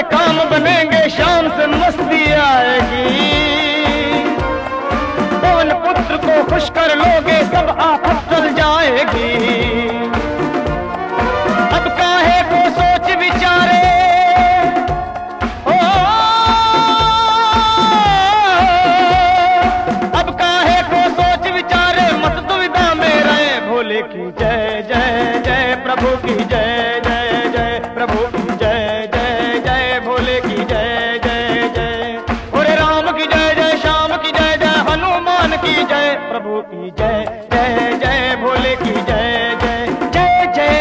काम बनेंगे, शाम से मस्ती आएगी। पवन पुत्र को खुश कर लोगे, सब आफत टल जाएगी। अब काहे को सोच विचारे, अब काहे को सोच विचारे, मत दुविधा में रहे। भोले की जय जय जय, प्रभु की जय जय जय, प्रभु की जय जय जय, भोले की जय जय जय। भोले राम की जय जय, श्याम की जय जय, हनुमान की जय, प्रभु की जय जय जय, भोले की जय जय जय जय।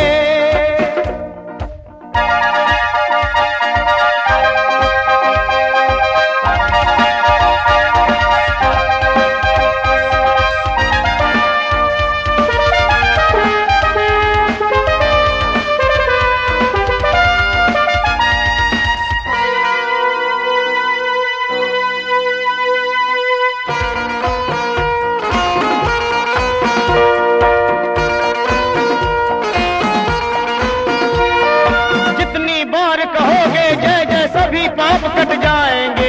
कहोगे जय जय, सभी पाप कट जाएंगे।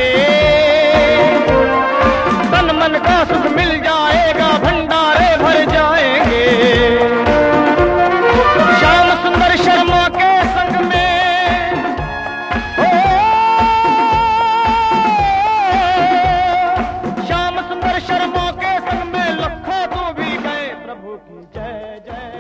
तन मन का सुख मिल जाएगा, भंडारे भर जाएंगे। श्याम सुंदर शर्मा के संग में, श्याम सुंदर शर्मा के संग में लखों तो भी गए। प्रभु की जय जय